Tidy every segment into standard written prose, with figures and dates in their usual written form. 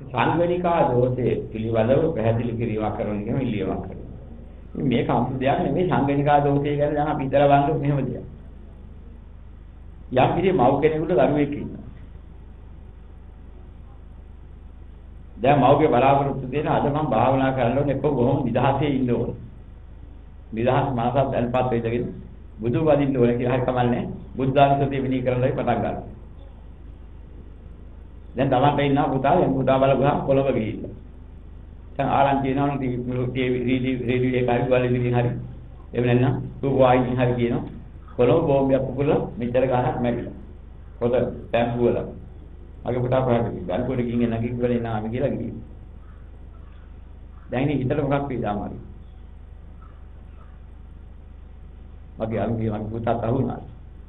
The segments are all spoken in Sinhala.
සංවේනිකා දෝෂයේ පිළිබඳව පැහැදිලි කිරීමක් කරන එක ඉල්ලීමක් කරනවා. මේක අමුතු දෙයක් නෙමෙයි සංවේනිකා දෝෂය ගැන දැන් අපි හිතලා බලන්න මෙහෙම දෙයක්. යම් කිසි මව් කෙනෙකුට දරුවෙක් ඉන්නවා. දැන් මව්ගේ බලාපොරොත්තු දෙන අද මම භාවනා කරන්න ඕනේ එක්ක බොහොම නිදහසේ ඉන්න ඕනේ. නිදහස් මාසක් දැන්පත් වෙයිදගෙන බුදු වදින්න ඕනේ කියලා හරි කමන්නේ. බුද්ධානුස්සතිය විනී කරන්නයි පටන් ගන්නවා. දැන් තමන්ට ඉන්නා පුතා බලපුවා කොළඹ ගිහිල්ලා. දැන් ආරංචි වෙනවනේ රේඩියෝ එකයි වලදී හරි. එහෙම නැත්නම් රූපවාහිනිය හරි කියනවා. කොළඹ බෝම්බයක් පුපුරලා මෙච්චර ගානක් මැරිලා. පොත ටැම්පු වල. මගේ පුතා කොහාටද ගිහින් ගල්පොඩ ගිහින් නැගිට්ටවල ඉන්නාම කියලා ගිහින්. දැන් ඉතින් හිතට මොකක් වෙයිද ආමාරි. මගේ පුතාට අහුණා.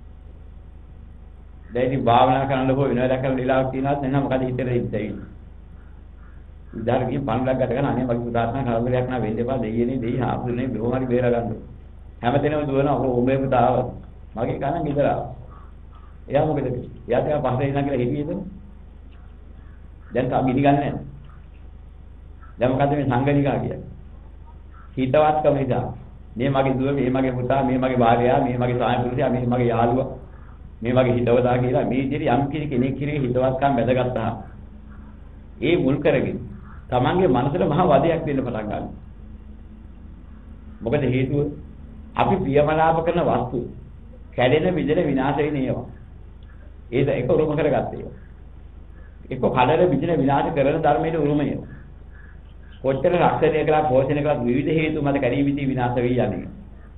දැන් ඉතින් භාවනා කරන්න හෝ වෙනවා දැකලා වෙලාවක් තියනවත් නැත්නම් මොකද හිතේ ඉඳී. උදාහරණයක් පන්ලක් ගත කරන අනේ මගේ පුතාට නම් කරදරයක් නා වෙන්න එපා දෙයියනේ දෙයි හාමුදුරනේ බොහොම හරි බේර ගන්න. හැමතැනම දුවනවා ඔබේ පුතාව මගේ කනන් ඉදලා. එයා මොකද කිව්වේ? එයා තමයි පස්සේ ඉන්න කියලා හිතියේද? දැන් තා ගිනි ගන්න නැහැ. දැන් මොකද මේ සංගණිකා කියන්නේ? හිතවත්කම නිසා මේ මගේ දුව මේ මගේ පුතා මේ මගේ භාර්යාව මේ මගේ සාමි පුරුෂයා මේ මගේ යාළුවා මේ වගේ හිතවතා කියලා මේ විදිහට යම් කෙනෙක් කෙරේ හිතවත්කම් බැඳගත්තා. ඒ මුල් කරගෙන තමන්ගේ මනසට මහා වදයක් දෙන්න පටන් ගන්නවා. මොකද හේතුව අපි ප්‍රියමනාප කරන වස්තු කැඩෙන විදිහට විනාශ වෙන ඒවා. ඒක එක උරුම කරගත්තේ ඒවා. එක කඩර විදිහට විනාශ කරන ධර්මයේ උරුමය. කොච්චර රක්ෂණය කළා පෝෂණය කළා විවිධ හේතු මත කැඩී විදී විනාශ වෙයි යන්නේ.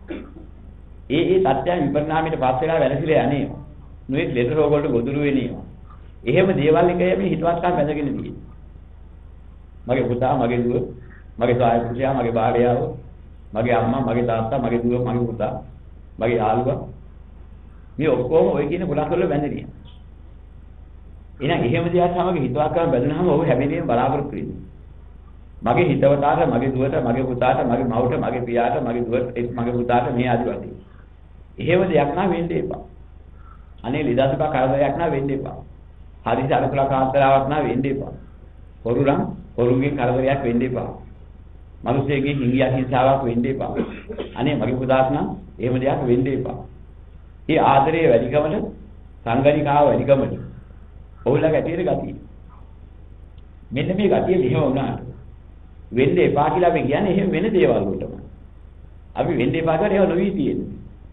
ඒ තත්ත්වයන් විපරිණාමයට පත් වෙලා වැළසීලා යන්නේ. නුයි ලෙඩ රෝග වලට ගොදුරු වෙන්නේ. එහෙම දේවල් එක මේ හිතවත්කම් බැඳගෙන තියෙන්නේ. මගේ පුතා, මගේ දුව, මගේ සාය පුරුෂයා, මගේ භාර්යාව, මගේ අම්මා, මගේ තාත්තා, මගේ දුව, මගේ පුතා, මගේ යාළුවා. මේ ඔක්කොම ඔය කියන ගොඩක් වල බැඳෙන්නේ. එහෙනම් එහෙම දෙයක් තමයි හිතවත්කම් බැඳුනහම ඔහු හැමදේම බලාපොරොත්තු වෙන්නේ. මගේ හිතවතාට, මගේ දුවට, මගේ පුතාට, මගේ මවට, මගේ පියාට, මගේ දුවට, මගේ පුතාට මේ ආදි වශයෙන්. එහෙම දෙයක් නා වෙන්න එපා. අනේ ලිදාසක කරදරයක් නා වෙන්න එපා. හදිසි අරකලා කාන්තරාවක් නා වෙන්න එපා. හොරුගෙන් කරදරයක් වෙන්න එපා. මිනිසෙගේ හිඟියක් හිංසාවක් වෙන්න එපා. අනේ මගේ පුතාට නම් එහෙම දෙයක් වෙන්න එපා. මේ ආදරයේ වැඩිකමට සංගණිකාව වැඩිකමට ඔහුලගේ ඇතිරේ ගතිය. මෙන්න මේ ගතිය මෙහෙම වුණාට වෙන්න එපා කියලා අපි කියන්නේ එහෙම වෙන දේවල් වලටම. අපි වෙන්න එපා කියලා ඒව නොවි තියෙන්නේ.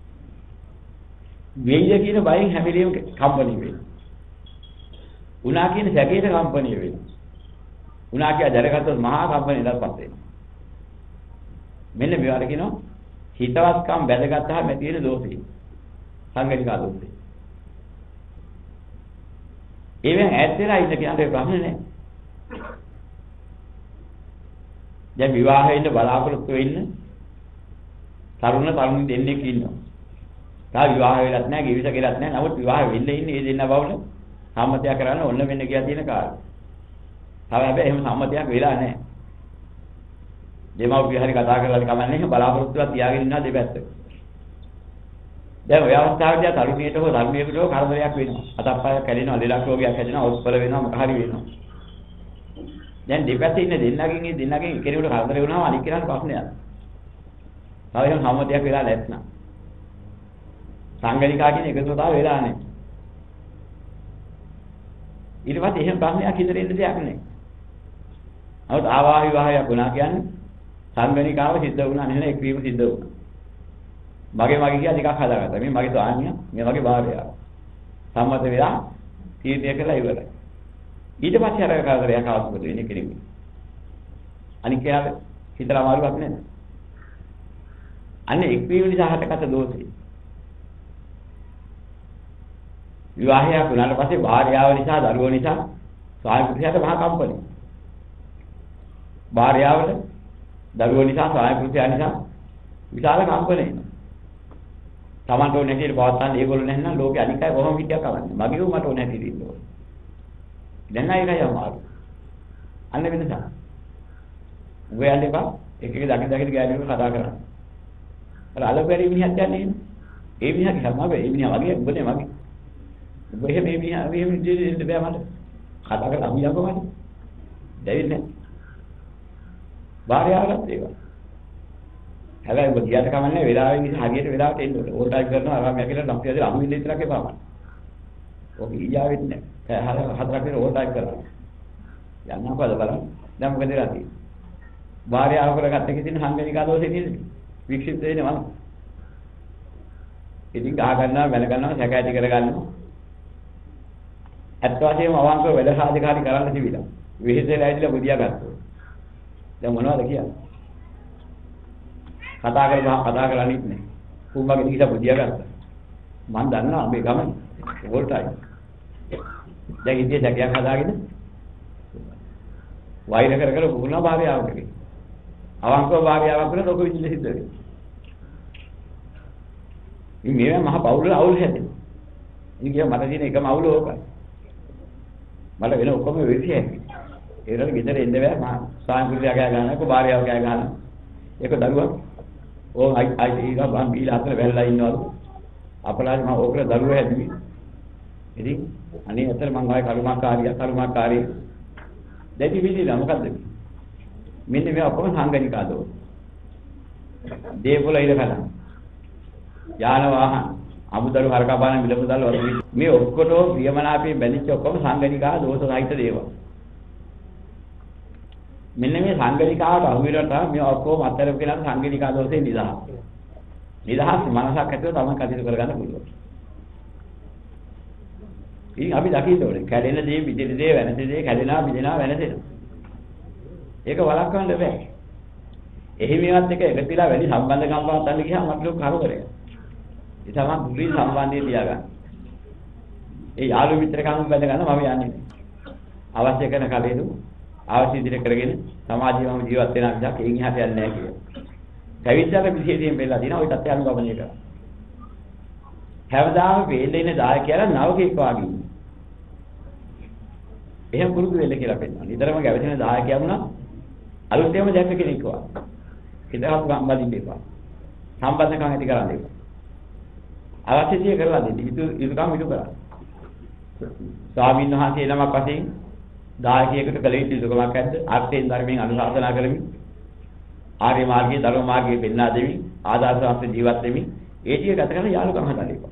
වෙయ్య කියන බයෙන් හැම වෙලෙම කම්පණි වෙනවා. උනා කියන සැකේට කම්පණි වෙනවා. උනා කිය දැරගත්තොත් මහා කම්පණියටපත් වෙනවා. මෙන්න මේවට කියනවා හිතවත්කම් බැඳගත්තාම තියෙන දෝෂය. සංගණිකා දෝෂය. ඒවෙන් ඈත් වෙලා ඉන්න කියන්ට ප්‍රශ්නේ නැහැ. දැන් විවාහයේ ඉන්න බලාපොරොත්තු වෙන්න තරුණ දෙන්නෙක් ඉන්නවා. තා විවාහ වෙලත් නැහැ, ගෙවිස කෙලත් නැහැ. නමුත් විවාහ වෙන්න ඉන්නේ මේ දෙන්න බවල සම්මතයක් කරන්න ඕන වෙන්න කියලා තියෙන කාර්යය. තව හැබැයි එහෙම සම්මතයක් වෙලා නැහැ. දෙමව්පිය හරි කතා කරලා කමන්නේ නැහැ බලාපොරොත්තුවක් තියාගෙන ඉන්නවා දෙපැත්ත. දැන් ඔය අවස්ථාවේදී තරුණියට හෝ තරුණියෙකුට හෝ කරදරයක් වෙනවා. අතප්පය කැඩෙනවා, ලෙඩක් රෝගයක් හැදෙනවා, ඔස්පල වෙනවා, මොකක් හරි වෙනවා. දැන් දෙපැත්තේ ඉන්න දෙන්නගෙන් කෙනෙකුට කරදර වුණාම අනිත් කෙනාට ප්‍රශ්නයක්. තව එහෙම සම්මතයක් වෙලා නැත්නම් සංගණිකා කියන එකතුතාව වෙලා නැහැ. ඊට පස්සේ එහෙම ප්‍රශ්නයක් ඉදිරියට එන්න දෙයක් නැහැ. නමුත් ආවාහ විවාහයක් වුණා කියන්නේ සංගණිකාව සිද්ධ වුණා නෙවෙයි එක්වීම සිද්ධ වුණා. මගේ කියලා ටිකක් හදාගත්තා. මේ මගේ ස්වාමියා, මේ මගේ භාර්යාව. සම්මත වෙලා තීරණය කළා ඉවරයි. ඊට පස්සේ අර කරදරයක් ආවොත් මොකද වෙන්නේ කෙනෙකුට? අනික යාළුවා හිතලා අමාරුවක් නේද? අන්නේ එක්වීම නිසා හටගත්ත දෝෂය. විවාහයක් වුණාට පස්සේ භාර්යාව නිසා, දරුවෝ නිසා ස්වාමි පුරුෂයාට මහා කම්පණි. භාර්යාවට, දරුවෝ නිසා, ස්වාමි පුරුෂයා නිසා විශාල කම්පණි එනවා. Tamanට ඕනේ හැටියට පවත්තන්නේ ඒගොල්ලෝ නැත්නම් ලෝකෙ අනිකයි කොහොම හිටියක් කවන්නේ. මගේ උ මට ඕනේ හැටියට ඉන්න ඕනේ. දැන් ආයෙකයි අමාරු. අන්න වෙනසක්. උඹ යන්න එපා. එක දකින් ගෑනුවෙක් කතා කරන්නේ. අර අලපැරි මිනිහක් යන්නේ නේ. ඒ මිනිහගේ හැම ඒ මිනිහා වගේ උඹනේ වගේ. උඹ එහෙම මේ මිනිහා එහෙම දෙන්න බෑ මට. කතා කරලා අපි යකෝ මට. දෙවින්නේ. භාර්යාවවත් ඒවා. හැබැයි ඔබ ගියට කමන්නේ වෙලාවෙන් ඉතින් හරියට වෙලාවට එන්න ඕනේ. ඕල් ටයිප් කරනවා ආරාම යකිලා නම් කියලා අහු වෙන්න විතරක් එපාම. ඔක ඊජාවෙත් නෑ. හතරක් විතර ඕල් ටයිප් කරනවා. යන්නකොද බලන්න. දැන් මොකද වෙලා තියෙන්නේ? භාර්යාව කරගත්ත කිසින සංගණිකා දෝෂේ නේද? වික්ෂිප්ත වෙන්නේ මම. ඉතින් ගහ ගන්නවා, වැල ගන්නවා, සැක ඇති කර ගන්නවා. අත් වශයෙන්ම අවංකව වැඩ සාධකාරී කරන්න තිබිලා. විහිදෙලා ඇවිල්ලා බුදියා ගත්තා. දැන් මොනවද කියන්නේ? කතා කරන්නේ නැහැ. කුඹගේ දිහා බුදියා ගත්තා. මම දන්නවා මේ ගමන. ඕල්ටයි. දැන් ඉතින් සැකයක් හදාගෙන වෛර කර කර පුහුණා භාර්යාවකට. අවංකව භාර්යාවක් කරලා ලෝක විචිත සිද්ධ වෙනවා. ඉතින් මේවා මහ පවුල අවුල් හැදෙනවා. ඉතින් කියව මට තියෙන එකම අවුල ඕකයි. මට වෙන ඔක්කොම වෙවිසියයි. ඒකට ගෙදර එන්න බෑ මම සායන්කුලියා ගෑ ගන්නවා, කො භාර්යාව ගෑ ගන්නවා. ඒක දරුවා ඕ අයි ඊගා බම් බීලා අතර වැල්ලා ඉන්නවලු. අපලාද මම ඕකට දරුවා හැදුවේ. ඉතින් අනේ අතර මං ආයේ කරුමාකාරී දෙටි විදිලා මොකද්ද මෙන්න මේ ඔක්කොම සංගණිකා දෝෂ. දේපොළ ඉර කලන. යාන වාහන අමුදරු හරකා බාන විලමුදල් වගේ මේ ඔක්කොටම ප්‍රියමනාපේ බැඳිච්ච ඔක්කොම සංගණිකා දෝෂ සහිත දේවල්. මෙන්න මේ සංගණිකාවට අහු වෙනට මේ ඔක්කොම අතරම කියන සංගණිකා දෝෂේ නිදහස්. නිදහස් මනසක් ඇතුව තමයි කටයුතු කරගන්න පුළුවන්. ඉතින් අපි දකින්න ඕනේ කැඩෙන දේ, විදින දේ, වෙනස දේ, කැඩෙනවා, විදිනවා, වෙනසෙනවා. ඒක වළක්වන්න බෑ. එහි මේවත් එක එකතිලා වැඩි සම්බන්ධකම් වාතන්න ගියාම මට ලොකු කරදරයක්. ඒ තමයි දුරින් සම්බන්ධය තියාගන්න. ඒ යාළු මිත්‍රකම් බඳ ගන්න මම යන්නේ. අවශ්‍ය කරන කලෙදු අවශ්‍ය විදිහට කරගෙන සමාජීයවම ජීවත් වෙන අදහසක් එයින් එහාට යන්නේ නැහැ කියලා. පැවිද්දට විශේෂයෙන් වෙලා දිනවා ওই තත්ත්වය අනුගමනය කරා. හැවදාම වේලේ ඉන්න දායකයලා නවකෙක් වාගේ ඉන්නේ. එහෙම පුරුදු වෙන්න කියලා පෙන්නනවා. නිතරම ගැවසෙන දායකයා වුණා අලුතෙන්ම දැක්ක කෙනෙක් වගේ. හිතවත් සම්බන්ධින් දෙපා. සම්බන්ධකම් ඇති කරන් දෙපා. අවශ්‍ය දේ කරලා දෙන්න. යුතුයකම් ඉටු කරා. ස්වාමීන් වහන්සේ නමක් වශයෙන් දායකයෙකුට කළ යුතු යුතුයකමක් ඇද්ද? අර්ථයෙන් ධර්මයෙන් අනුශාසනා කරමින් ආර්ය මාර්ගයේ ධර්ම මාර්ගයේ පෙන්වා දෙමින් ආදර්ශවත් ජීවත් වෙමින් ඒ ටික ගත කරන යාළුකම් හදන්න එපා.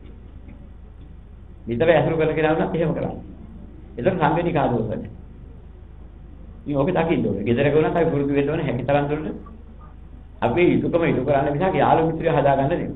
විතර ඇසුරු කරලා කියලා වුණත් එහෙම කරන්න. ඒක සංගණිකා දෝෂනේ. ඉතින් ඔක දකින්න ඕනේ. ගෙදරක වුණත් අපි පුරුදු වෙන්න ඕනේ හැකිතරම් දුරට. අපි යුතුයකම ඉටු කරන්න මිසක් යාළු මිත්‍රයෝ හදාගන්න නෙමෙයි.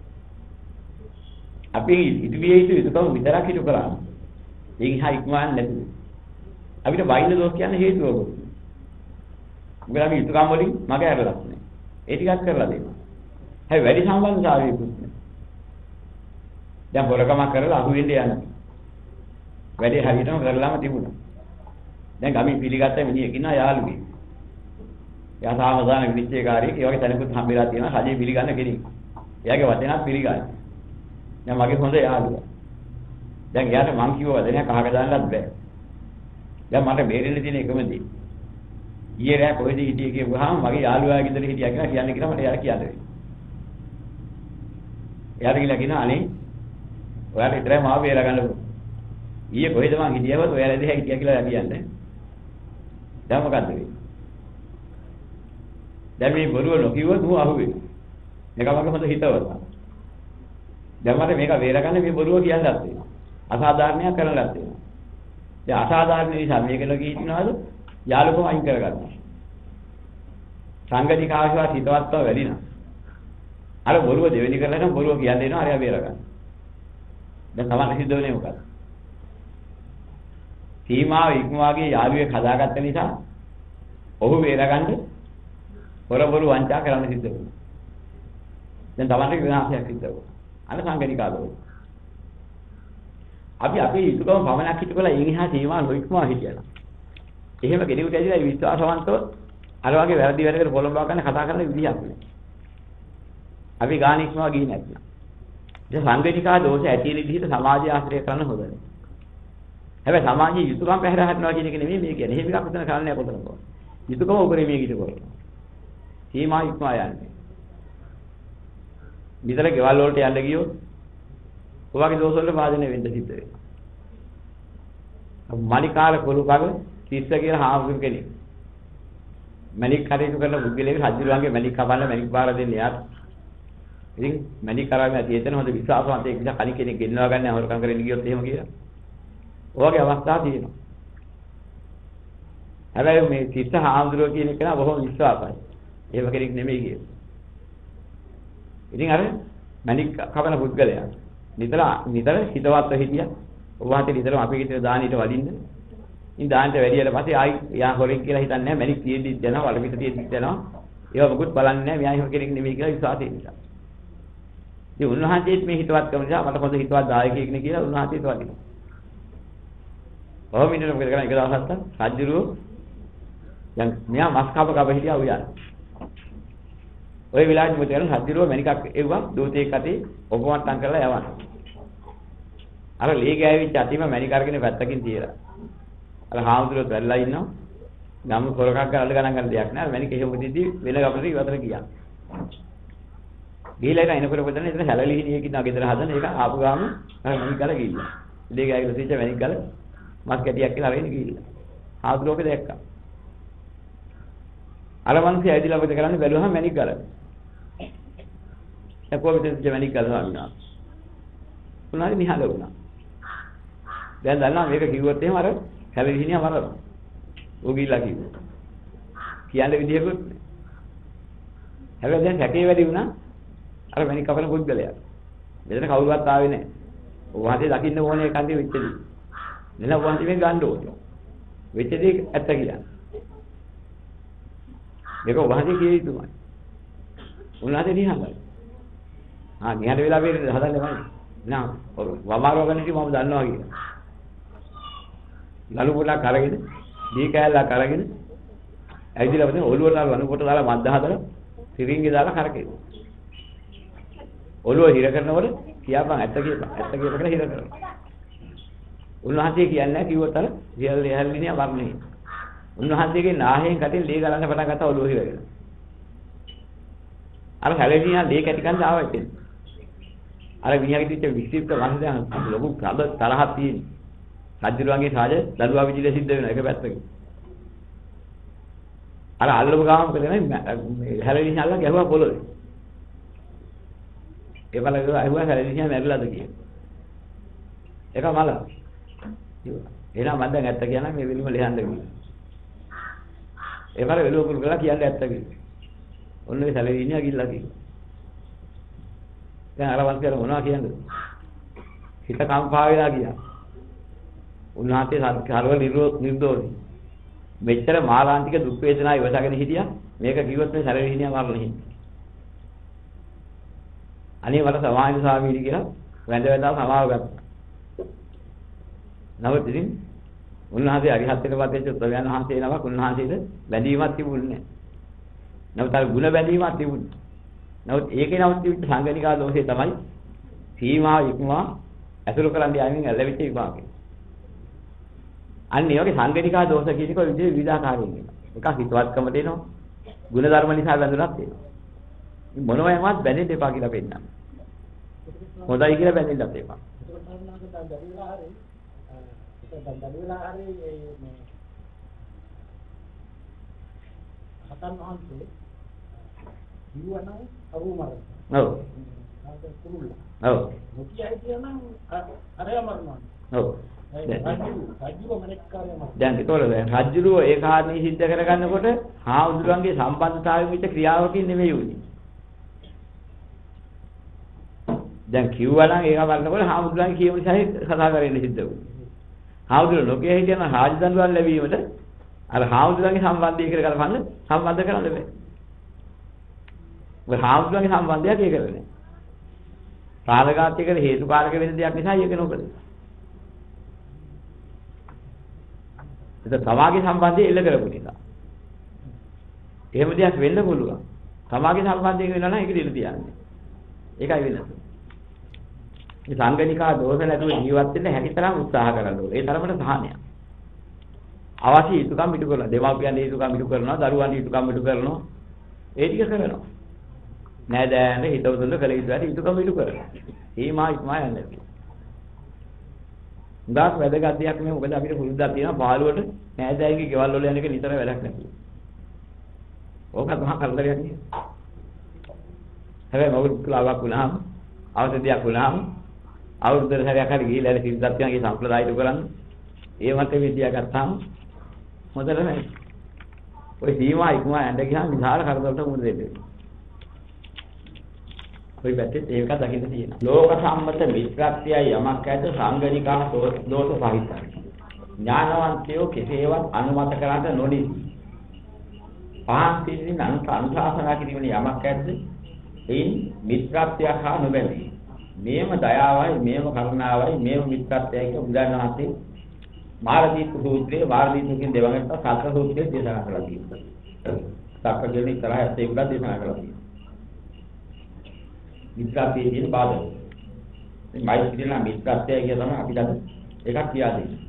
අපි ඉදිරියේ යුතුයකම විතරක් ඉටු කරා. ඒක හා ඉක්මවන්නේ නැතුව. අපිට වෛද්‍ය දෝෂ කියන්නේ හේතුවක. මොකද අපි යුතුයකම් වලින් මග ඇරලා නැහැ. ඒ ටිකක් කරලා දෙන්න. හැබැයි වැඩි සම්බන්ධතාවයකුත් නැහැ. දැන් බොරකමක් කරලා අහු වෙන්න යනවා. වැඩි හරියටම කරලාම තිබුණා. දැන් අපි පිළිගත්ත මිනිහෙක් ඉන්නවා යාළුවෙක්. එයා සාමදාන විනිශ්චයකාරයෙක්. ඒ වගේ තැනකුත් හම්බෙලා තියෙනවා රජේ පිළිගන්න කෙනෙක්. එයාගේ වචනත් පිළිගන්න. දැන් මගේ හොඳ යාළුවා. දැන් එයාට මං කිව්ව වචනයක් අහක දාන්නත් බෑ. දැන් මට බේරෙන්න තියෙන එකම දේ. ඊයේ රෑ කොහෙද හිටියේ කියවහම මගේ යාළුවා ගෙදර හිටියා කියලා කියන්නේ කියලා මට එයාට කියන්න වෙනවා. එයාට කියලා කියනවා අනේ ඔයාලා විතරයි මාව බේර ගන්න ඕනේ. ඊයේ කොහෙද මං හිටියවත් ඔයාලා දෙහා හිටියා කියලා කියන්නේ. දැන් මොකද්ද වෙන්නේ? දැන් මේ බොරුව නොකියුවොත් ඌ අහුවේ. මේක මගේ හොඳ හිතවතා. දැන් මට මේක බේරගන්න මේ බොරුව කියන්නත් වෙනවා. අසාධාරණයක් කරන්නත් වෙනවා. දැන් අසාධාරණ නිසා මේක ලගීනවද? යාළුකම අයින් කරගන්නවා. සංගතික ආශාවත් හිතවත්ව වැඩි නම්. අර බොරුව දෙවෙනි කරලා නම් බොරුව කියන්න දෙනවා අරයා බේරගන්න. දැන් තමයි සිද්ධ වෙන්නේ මොකද? සීමාව ඉක්මවාගේ යාළුවෙක් හදාගත්ත නිසා ඔහු බේරගන්න හොරබොරු වංචා කරන්න සිද්ධ වෙනවා. දැන් තමයි විනාශයක් සිද්ධ වෙනවා. අන්න සංගණිකාදෝ. අපි අපේ යුතුයකම පමණක් හිතකලා එන් එහා සීමා නොඉක්මවා හිටියලා. එහෙම කෙනෙකුට ඇදිලා විශ්වාසවන්තව අර වගේ වැරදි වැඩකට පොළඹවා ගන්න කතා කරන විදිහක් නෑ. අපි ගාන ඉක්මවා ගියේ නැත්නම්. ඒ සංගණිකා දෝෂ ඇති වෙන විදිහට සමාජය ආශ්‍රය කරන්න හොඳ නෑ. හැබැයි සමාජයේ යුතුයකම් පැහැර හදනවා කියන එක නෙමෙයි මේ කියන්නේ. එහෙම එකක් උතන කරන්නේ කොතනද? යුතුයකම උපරිම මේක ඉද කරනවා. සීමා ඉක්මවා යන්නේ. විතර ගෙවල් වලට යන්න ගියොත් ඔයගේ දෝෂ වලට වාදනය වෙන්න සිද්ධ වෙනවා. මණිකාර කොළු කග තිස්ස කියලා හාමුදුරු කෙනෙක්. මණික් කටයුතු කරන පුද්ගලයෙක් රජුලන්ගේ මණික් කපන්න මණික් බාර දෙන්නේ යාට. ඉතින් මණික් කරාම ඇති එතන හොඳ විශ්වාසවන්තයෙක් නිසා කණි කෙනෙක් ගෙන්නවා ගන්න හොරකම් කරගෙන ගියොත් එහෙම කියලා. ඔයගේ අවස්ථා තියෙනවා. හැබැයි මේ තිස්ස හාමුදුරුවෝ කියන එක නා බොහොම විශ්වාසයි. එහෙම කෙනෙක් නෙමෙයි කියන්නේ. ඉතින් අර මණික් කපන පුද්ගලයා නිතර හිතවත්ව හිටියා. ඔබ වහන්සේ නිතරම අපි හිතේ දානෙට වදින්න. ඉතින් දානෙට වැඩියට පස්සේ ආයි යා හොරෙන් කියලා හිතන්නේ නැහැ. මණික් තියෙද්දි යනවා, වල පිට තියෙද්දි යනවා. ඒවා මොකුත් බලන්නේ නැහැ. මෙයා එහෙම කෙනෙක් නෙමෙයි කියලා විශ්වාසයෙන් නිසා. ඉතින් උන්වහන්සේත් මේ හිතවත්කම නිසා මට හොඳ හිතවත් දායකයෙක් නේ කියලා උන්වහන්සේත් වදිනවා. ඔහොම ඉන්නකොට මොකද කරන්නේ? එක දවසක් රජුරෝ දැන් මෙයා මස් කප හිටියා උයන්. ওই වෙලාවේ මොකද කරන්නේ? රජුරෝ මණිකක් එව්වා දූතයෙක් අතේ ඔබවට්ටම් කරලා යවනවා. අර ලී ගෑවිච්ච අතිම මණික අරගෙන පැත්තකින් තියලා. අර හාමුදුරුවෝ වැල්ලා ඉන්නවා. ගම කොරකක් ගන්න ගණන් ගන්න දෙයක් නෑ. මණික එහෙම දෙද්දි වෙන ගමනට ඉවතර ගියා. ගිහිලා එනකොට පොතන එතන හැලලිහිණියක ඉන්න ගෙදර හදන එක ආපු ගාම අර මණික ගල ගිහිල්ලා. ලී ගෑවිලා තියච්ච මණික ගල මස් කැටියක් කියලා අරගෙන ගිහිල්ලා. හාමුදුරුවෝ දැක්කා. අර මිනිස්සු ඇවිදලා මොකද කරන්නේ බැලුවහම මණික ගල. දැන් කොහොමද මණික ගල වුණා? උනාලි නිහඬ වුණා. දැන් දන්නවා මේක කිව්වොත් එහෙම අර හැලවිහිණියා මරනවා. ඌ ගිහිල්ලා කිව්වා. කියන්න විදියකුත් නෑ. හැබැයි දැන් හැකේ වැඩි වුණා අර මණික කපන පුද්ගලයා. මෙතන කවුරුවත් ආවේ නෑ. වහන්සේ දකින්න ඕනේ ඒකන්දේ වෙච්චදී. නේද වහන්සේ මේ ගන්න ඕනේ. වෙච්චදී ඇත්ත කියන්නේ. මේක වහන්සේ කිය යුතුමයි. උන්වහන්සේ නිහඬයි. නිහඬ වෙලා වෙන්නේ හදන්නේ මම. නා වමාරව ගන්න කි මම දන්නවා කියලා. ලනු පොඩක් අරගෙන දී කෑල්ලක් අරගෙන ඇවිදලා වදින ඔළුවට ලනු පොට දාලා මද්ද හදලා සිරින්ගේ දාලා කරකෙනවා. ඔළුව හිර කරනකොට කියාපන් ඇත්ත කියලා හිර කරනවා. උන්වහන්සේ කියන්නේ නැහැ කිව්වොත් අර හැල්ලිනියා වර්ණේ. උන්වහන්සේගේ නාහයෙන් කටින් ලේ ගලන්න පටන් ගත්තා ඔළුව හිරගෙන. අර හැල්ලිනියා ලේ කැටි කන්න ආවා ඉතින්. අර විඤ්ඤාණය කිච්ච වික්ෂිප්ත වංශයන් ලොකු තරහක් තියෙන. රජුරුවන්ගේ සාජ දරුවා විදිහට සිද්ධ වෙනවා එක පැත්තකින්. අර අල්ලපු ගාම මොකද මේ හැලවිහිණිය අල්ලලා ගැහුවා පොළොවේ. ඒ බලක අහුවා හැලවිහිණිය මැරිලාද කියලා. ඒක මල. එහෙනම් මම දැන් ඇත්ත කියනවා මේ වෙලෙම ලියන්න කියලා. ඒ වල වෙලුව කුල් කරලා කියන්නේ ඇත්ත කියලා. ඔන්න ඒ හැලවිහිණිය ගිල්ලා කිව්වා. දැන් අර වංශය මොනවා කියන්නේ? හිත කම්පා වෙලා ගියා. උන්වහන්සේ සර්ව නිර්දෝෂී. මෙච්චර මාලාන්තික දුක් වේදනා ඉවසගෙන හිටියා. මේක කිව්වොත් මේ සැලවිහිණියා මරණ හිඳ. අනේ මට සමාහිත ස්වාමීනි කියලා වැඳ සමාව ගත්තා. නමුත් ඉතින් උන්වහන්සේ අරිහත්ත්වයටපත් වෙච්ච උත්තරයන් වහන්සේ නමක් උන්වහන්සේට බැඳීමක් තිබුණේ නැහැ. නමුත් අර ಗುಣ බැඳීමක් තිබුණා. නමුත් ඒකේ නමුත් තිබුණ සංගණිකා දෝෂය තමයි සීමාව ඉක්මවා ඇසුරු කරන්න යමින් ලැබිච්ච විපාකය. අන්න ඒ වගේ සංගණිකා දෝෂ කියන එක විවිධ විවිධාකාරයෙන් එනවා. එකක් හිතවත්කම දෙනවා. ගුණ ධර්ම නිසා බැඳුනත් එනවා. මොනවයින්වත් බැඳෙන්න එපා කියලා පෙන්නනවා. හොඳයි කියලා බැඳෙන්නත් එපා. හතන් වහන්සේ දිවන අවුමර. ඔව්. ඔව්. මුකියයි කියනවා අරය මරනවා. ඔව්. දැන් ඒතකොට රජුරෝ ඒ කාරණේ සිද්ධ කරගන්නකොට හාමුදුරන්ගේ සම්බන්ධතාවයෙන් විතර ක්‍රියාවකින් නෙමෙයි උනේ. දැන් කිව්වා නම් ඒක බලනකොට හාමුදුරන් කියමු නිසා කතා කරන්න සිද්ධ වුණා. හාමුදුර ලෝකයේ හිටියන රාජදඬුවම් ලැබීමට අර හාමුදුරන්ගේ සම්බන්ධය කියලා කලපන්න සම්බන්ධ කරන්න බෑ. ඔය හාමුදුරන්ගේ සම්බන්ධයක් ඒක කරන්නේ. ප්‍රාණඝාතයකට හේතුකාරක වෙන දෙයක් නිසා ඒක නොකළේ. ඒක සමාගයේ සම්බන්ධය එල්ල කරපු නිසා. එහෙම දෙයක් වෙන්න පුළුවන්. සමාගයේ සම්බන්ධයෙන් වෙනවා නම් ඒක දෙල තියන්නේ. ඒකයි වෙනස. මේ සංගණිකා දෝෂ නැතුව ජීවත් වෙන්න හැකිතරම් උත්සාහ කරන්න ඕනේ. ඒ තරමට සහනයක්. අවශ්‍ය යුතුයකම් ඉටු කරනවා. දෙමාපියන් යුතුයකම් ඉටු කරනවා, දරුවන් යුතුයකම් ඉටු කරනවා. ඒ ටික කරනවා. නෑදෑයන්ට හිතවතුන්ට කළ යුතු වැඩ යුතුයකම් ඉටු කරනවා. සීමා ඉක්මා යන්නේ. උදාස් වැදගත් දෙයක් නෙමෙයි. මොකද අපිට පුරුද්දක් තියෙනවා පාළුවට නෑදෑයන්ගේ ගෙවල් වල යන එක නිතර වැඩක් නැති. ඕකත් මහා කරදරයක් නේ. හැබැයි මොකද ක්ලාවක් වුණාම අවශ්‍යයක් වුණාම අවුරුද්දට සැරයක් හරි ගිහිල්ලා ඉතින් සිද්ධාර්ථයන්ගේ සම්ප්‍රදායිත කරන්නේ. ඒ මතේ විද්‍යාව ගත්තාම හොඳට නැහැ. ඔය සීමා ඉක්මවා යන්න ගියාම විශාල කරදරකට මුහුණ දෙන්නේ. ඔය පැත්තේ ඒක දකින්න තියෙනවා. ලෝක සම්මත මිත්‍රත්වයයි යමක් ඇත සංගණිකා දෝෂ සහිතයි. ඥානවන්තයෝ කෙසේවත් අනුමත කරන්න නොනිසි. පහන් පිළිසින් අනුශාසනා කිරීමේ යමක් ඇද්ද? එයින් මිත්‍රත්වයක් හා නොබැඳී. මේම දයාවයි, මේම කරුණාවයි, මේම මිත්‍රත්වයයි කියන උදාහරණයක් මාර්ගීත සූත්‍රයේ මාර්ගීතකින් දෙවඟට සත්‍ය සූත්‍රයේ දේශනා කරලා තියෙනවා. සක්කජනි තරහ ඇත්තේ උඩ දේශනා කරලා තියෙනවා. මිත්‍රත්වයේ තියෙන බාධක. මේ මෛත්‍රියන මිත්‍රත්වය කියන තමයි අපි දැන් එකක් කියා දෙන්නේ.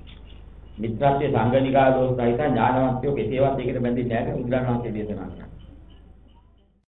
මිත්‍රත්වයේ සංගණිකා දෝෂ සහිත ඥානවන්තයෝ කෙසේවත් ඒකට බැඳෙන්නේ නැහැ උදාහරණයක් දේශනා කරනවා.